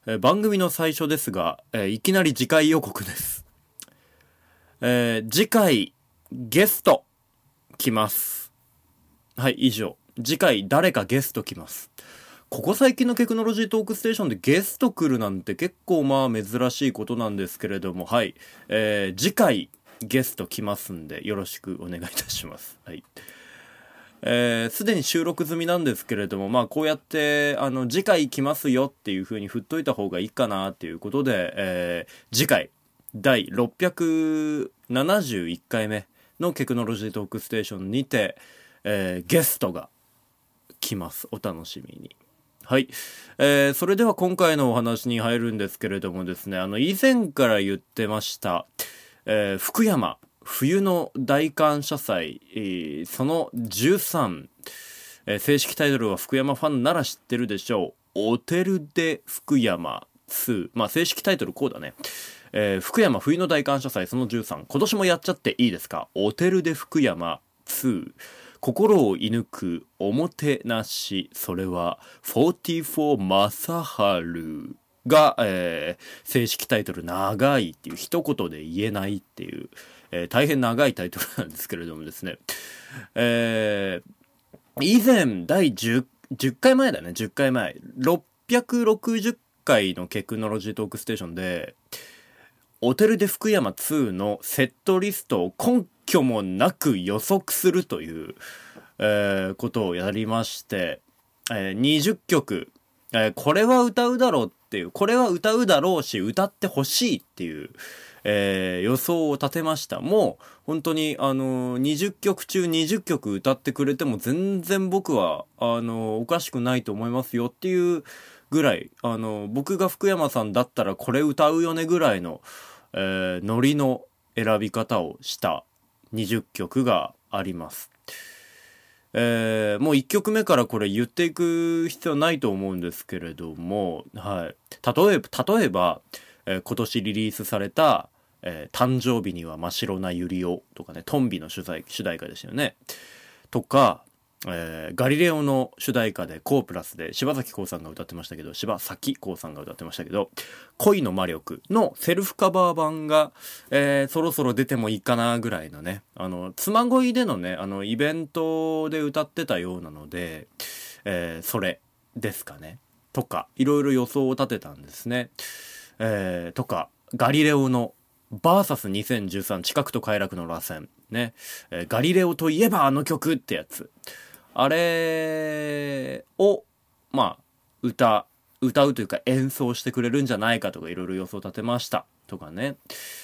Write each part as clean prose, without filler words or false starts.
番組の最初ですが、いきなり次回予告です。次回ゲスト来ます。はい、以上。次回誰かゲスト来ます。ここ最近のテクノロジートークステーションでゲスト来るなんて結構珍しいことなんですけれども、はい、次回ゲスト来ますんでよろしくお願いいたします。はい。すでに収録済みなんですけれども、こうやって次回来ますよっていう風に振っといた方がいいかなっていうことで、次回第671回目のテクノロジートークステーションにて、ゲストが来ます。お楽しみに。はい、それでは今回のお話に入るんですけれどもですね、以前から言ってました、福山冬の大感謝祭、その13、正式タイトルは福山ファンなら知ってるでしょう。オテルデ福山2。正式タイトルこうだね。福山冬の大感謝祭その13。今年もやっちゃっていいですか？オテルデ福山2。心を射抜くおもてなし、それは44正春が、正式タイトル長いっていう一言で言えないっていう、大変長いタイトルなんですけれどもですね、以前第10回前だね、10回前660回のテクノロジートークステーションでオテルデ福山2のセットリストを根拠もなく予測するという、ことをやりまして、20曲、これは歌うだろうっていう、これは歌うだろうし歌ってほしいっていう、予想を立てました。もう本当に20曲中20曲歌ってくれても全然僕はおかしくないと思いますよっていうぐらい、僕が福山さんだったらこれ歌うよねぐらいのノリの選び方をした20曲があります。もう1曲目からこれ言っていく必要ないと思うんですけれども、はい、例えば、今年リリースされた、誕生日には真っ白なユリオとかね、トンビの主題歌ですよね。とか、ガリレオの主題歌でコープラスで柴咲コウさんが歌ってましたけど、恋の魔力のセルフカバー版が、そろそろ出てもいいかなぐらいのね、妻恋でのねイベントで歌ってたようなので、それですかねとかいろいろ予想を立てたんですね。とかガリレオのバーサス2013知覚と快楽の螺旋ね、ガリレオといえばあの曲ってやつ、あれを歌うというか演奏してくれるんじゃないかとかいろいろ予想立てましたとかね、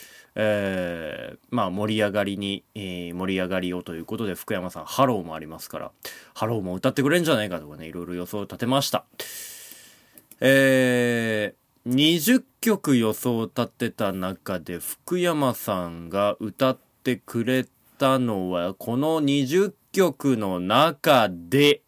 盛り上がりをということで福山さんハローもありますからハローも歌ってくれるんじゃないかとかねいろいろ予想立てました。20曲予想立てた中で福山さんが歌ってくれたのはこの20曲の中で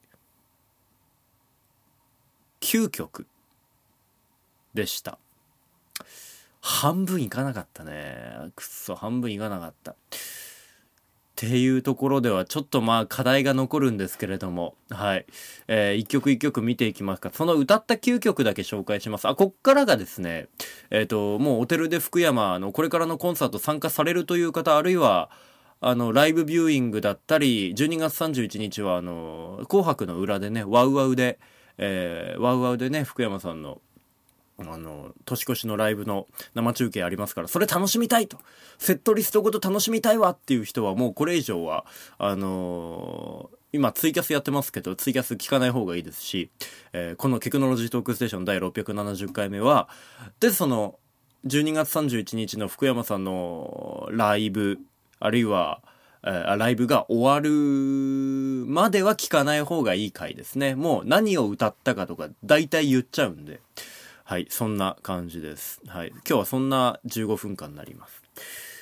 9曲でした。半分いかなかったね。半分いかなかったっていうところではちょっと課題が残るんですけれども、はい、一曲一曲見ていきますか。その歌った9曲だけ紹介します。こっからがですね、もうオテルで福山のこれからのコンサート参加されるという方、あるいはライブビューイングだったり、12月31日は紅白の裏でね、ワウワウでね、福山さんの年越しのライブの生中継ありますから、それ楽しみたいと、セットリストごと楽しみたいわっていう人はもうこれ以上は今ツイキャスやってますけどツイキャス聞かない方がいいですし、このテクノロジートークステーション第670回目はで、その12月31日の福山さんのライブあるいはライブが終わるまでは聞かない方がいい回ですね。もう何を歌ったかとか大体言っちゃうんで、はい、そんな感じです。はい、今日はそんな15分間になります。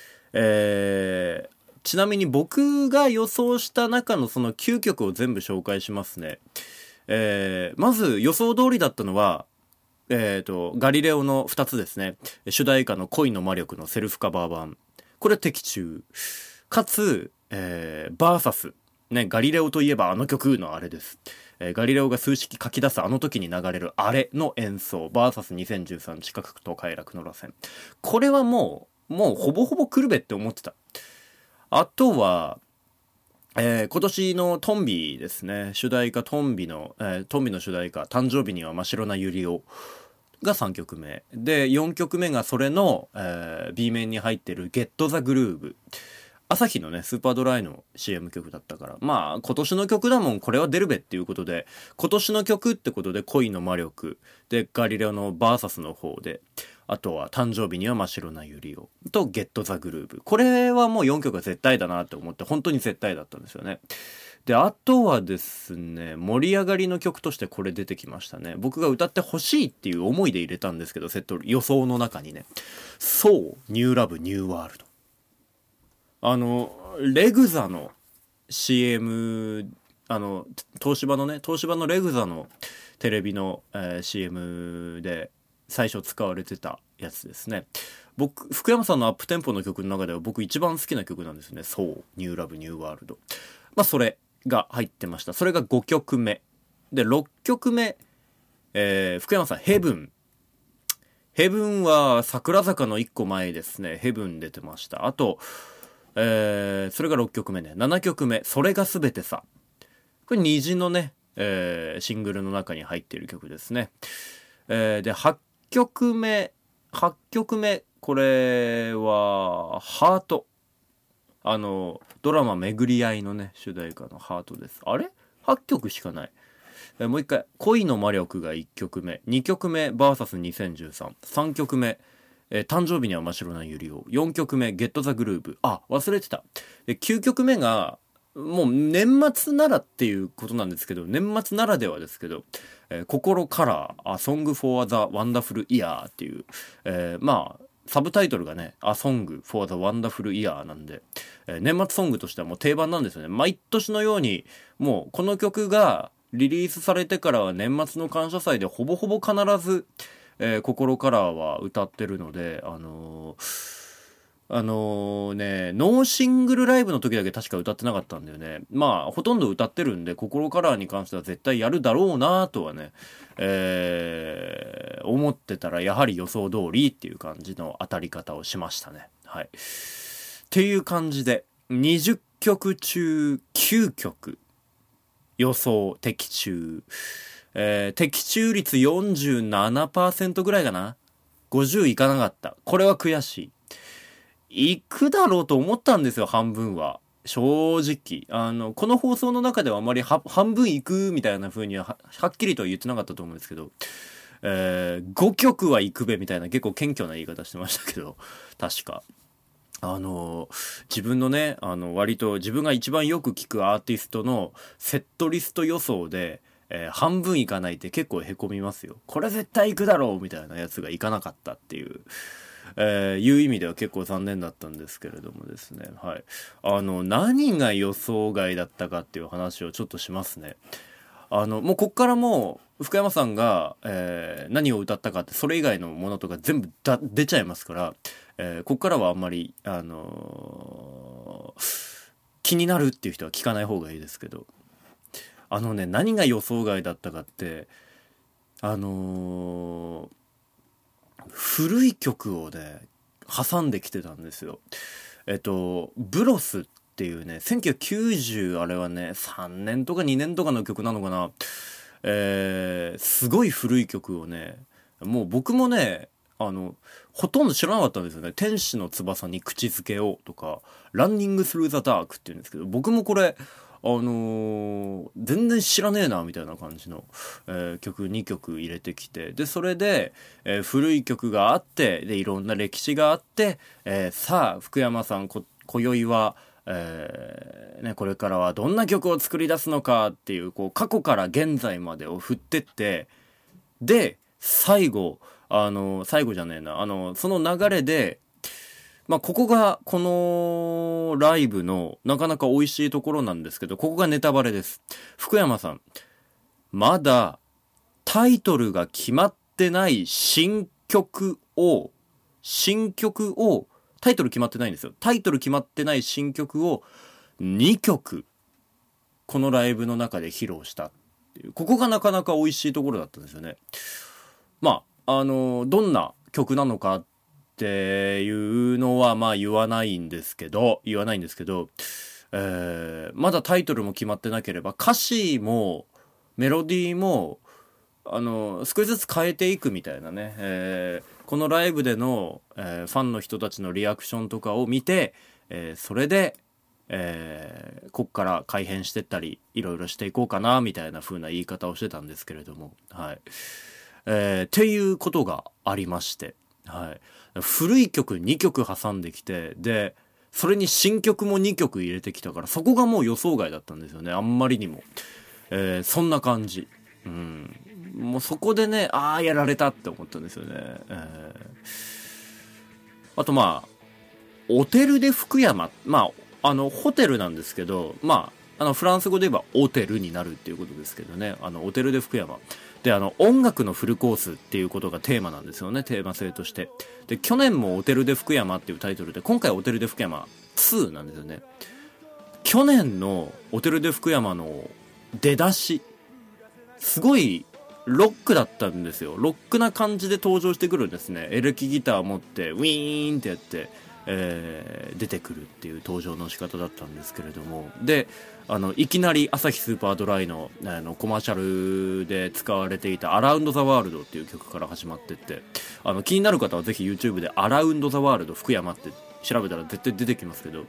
ちなみに僕が予想した中のその9曲を全部紹介しますね。まず予想通りだったのはガリレオの2つですね。主題歌の恋の魔力のセルフカバー版、これ的中かつ、バーサスね、ガリレオといえばあの曲のあれです。 ガリレオが数式書き出すあの時に流れるあれの演奏 VS2013 地下と快楽の螺旋、これはもうほぼほぼ来るべって思ってた。あとは今年のトンビですね、主題歌トンビの主題歌誕生日には真っ白なユリオが3曲目で、4曲目がそれの、B 面に入ってるゲットザグルーブ、朝日のねスーパードライの CM 曲だったから、まあ今年の曲だもんこれは出るべっていうことで、今年の曲ってことで恋の魔力でガリレオのバーサスの方で、あとは誕生日には真っ白なユリオとゲットザグルーブ、これはもう4曲は絶対だなって思って、本当に絶対だったんですよね。であとはですね、盛り上がりの曲としてこれ出てきましたね。僕が歌ってほしいっていう思いで入れたんですけど、セット予想の中にね、そうニューラブニューワールド、レグザの CM、東芝のレグザのテレビの、CM で最初使われてたやつですね。福山さんのアップテンポの曲の中では僕一番好きな曲なんですね。そうニューラブニューワールド、まあそれが入ってました。それが5曲目で、6曲目、福山さんヘブンは桜坂の1個前ですね。ヘブン出てました。あとそれが6曲目ね。7曲目それが全てさ、これ虹のね、シングルの中に入っている曲ですね。で8曲目これはハート、ドラマ巡り合いのね主題歌のハートです。あれ8曲しかない。もう一回恋の魔力が1曲目、2曲目 VS2013、3曲目誕生日には真っ白なユリオ、4曲目ゲットザグルーブ、あ忘れてた。で9曲目がもう年末ならっていうことなんですけど、年末ならではですけど、心からA Song for the Wonderful Year っていう、まあサブタイトルがね A Song for the Wonderful Year なんで、年末ソングとしてはもう定番なんですよね。毎年のようにもうこの曲がリリースされてからは年末の感謝祭でほぼほぼ必ず、心からは歌ってるので、ノーシングルライブの時だけ確か歌ってなかったんだよね。まあほとんど歌ってるんで、心からに関しては絶対やるだろうなとはね、思ってたらやはり予想通りっていう感じの当たり方をしましたね。はい。っていう感じで20曲中9曲予想的中、的中率 47% ぐらいかな。50いかなかった。これは悔しい。いくだろうと思ったんですよ、半分は。正直。この放送の中ではあまり半分いくみたいな風にはっきりとは言ってなかったと思うんですけど、5曲はいくべみたいな結構謙虚な言い方してましたけど、確か。自分のね、割と自分が一番よく聞くアーティストのセットリスト予想で、半分いかないって結構へこみますよ。これ絶対いくだろうみたいなやつがいかなかったっていう、いう意味では結構残念だったんですけれどもですね。はい。何が予想外だったかっていう話をちょっとしますね。もうこっからもう福山さんが、何を歌ったかってそれ以外のものとか全部出ちゃいますから、こっからはあんまり気になるっていう人は聞かない方がいいですけど、何が予想外だったかって古い曲をね挟んできてたんですよ。ブロスっていうね1990あれはね3年とか2年とかの曲なのかな、すごい古い曲をね、もう僕もねほとんど知らなかったんですよね。天使の翼に口づけをとかランニングスルーザダークっていうんですけど、僕もこれ全然知らねえなみたいな感じの、曲2曲入れてきて、でそれで、古い曲があってでいろんな歴史があって、さあ福山さん今宵は、これからはどんな曲を作り出すのかっていう、こう過去から現在までを振ってって、で最後じゃねえな、その流れでまあここがこのライブのなかなか美味しいところなんですけど、ここがネタバレです。福山さんまだタイトルが決まってない新曲をタイトル決まってないんですよ。タイトル決まってない新曲を2曲このライブの中で披露したっっていう、ここがなかなか美味しいところだったんですよね。まあどんな曲なのかっていうのはまあ言わないんですけど、まだタイトルも決まってなければ歌詞もメロディーも少しずつ変えていくみたいなね、このライブでの、ファンの人たちのリアクションとかを見て、それで、こっから改変してったりいろいろしていこうかなみたいな風な言い方をしてたんですけれども、はい、っていうことがありまして、はい、古い曲2曲挟んできて、でそれに新曲も2曲入れてきたから、そこがもう予想外だったんですよね、あんまりにも、そんな感じ、もうそこでね、やられたって思ったんですよね。あとまあオテルで福山、まあホテルなんですけど、まあフランス語で言えばオテルになるっていうことですけどね、オテルで福山で、音楽のフルコースっていうことがテーマなんですよね、テーマ性として。で去年もオテルで福山っていうタイトルで、今回オテルで福山2なんですよね。去年のオテルで福山の出だしすごいロックだったんですよ。ロックな感じで登場してくるんですね。エレキギター持ってウィーンってやって、出てくるっていう登場の仕方だったんですけれども、でいきなりアサヒスーパードライのコマーシャルで使われていたアラウンドザワールドっていう曲から始まってって、気になる方はぜひ YouTube でアラウンドザワールド福山って調べたら絶対出てきますけど、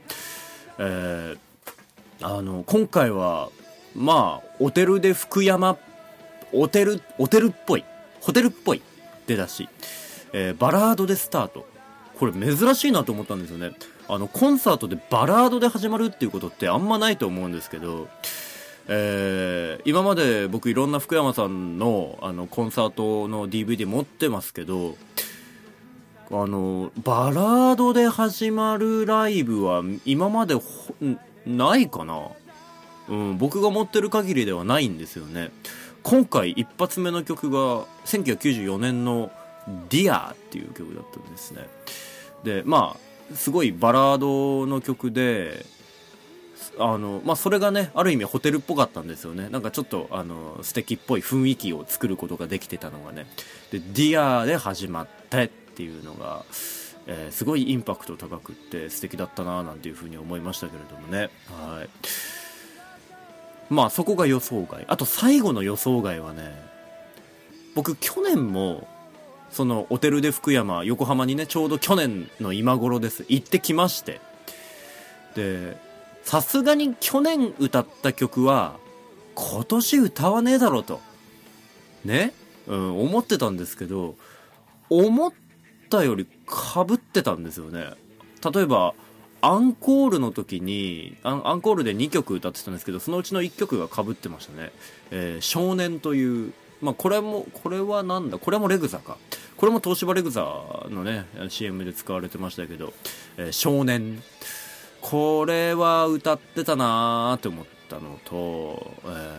今回はまあオテルで福山、ホテルっぽい出だし、バラードでスタート、これ珍しいなと思ったんですよね。コンサートでバラードで始まるっていうことってあんまないと思うんですけど、今まで僕いろんな福山さんのコンサートの DVD 持ってますけど、バラードで始まるライブは今までないかな。僕が持ってる限りではないんですよね。今回一発目の曲が1994年のディアっていう曲だったんですね。でまあすごいバラードの曲で、まあそれがねある意味ホテルっぽかったんですよね。なんかちょっと素敵っぽい雰囲気を作ることができてたのがね、でディアで始まってっていうのが、すごいインパクト高くって素敵だったななんていうふうに思いましたけれどもね。はい、まあそこが予想外。あと最後の予想外はね、僕去年もそのオテルで福山横浜にね、ちょうど去年の今頃です行ってきまして、でさすがに去年歌った曲は今年歌わねえだろうとね、思ってたんですけど、思ったより被ってたんですよね。例えばアンコールの時にアンコールで2曲歌ってたんですけど、そのうちの1曲が被ってましたね。少年という、まあこれはなんだ、これもレグザか、これも東芝レグザのね CM で使われてましたけど、少年、これは歌ってたなーって思ったのと、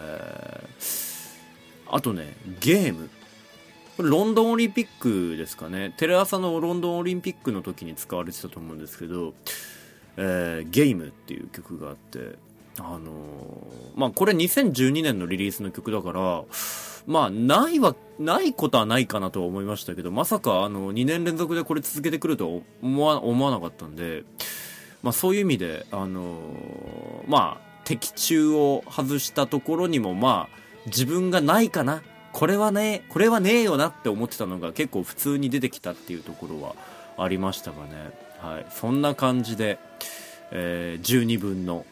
あとねゲーム、これロンドンオリンピックですかね、テレ朝のロンドンオリンピックの時に使われてたと思うんですけど、ゲームっていう曲があって、まあこれ2012年のリリースの曲だから、まあないことはないかなとは思いましたけど、まさか2年連続でこれ続けてくるとは思わなかったんで、まあそういう意味でまあ的中を外したところにも、まあ自分がないかな、これはねえよなって思ってたのが結構普通に出てきたっていうところはありましたかね。はい、そんな感じで、20分の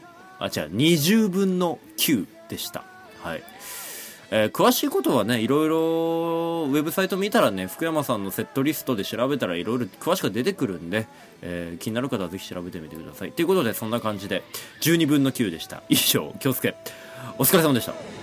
9でした。はい、詳しいことはねいろいろウェブサイト見たらね、福山さんのセットリストで調べたらいろいろ詳しく出てくるんで、気になる方はぜひ調べてみてください。ということでそんな感じで12分の9でした。以上、京介お疲れ様でした。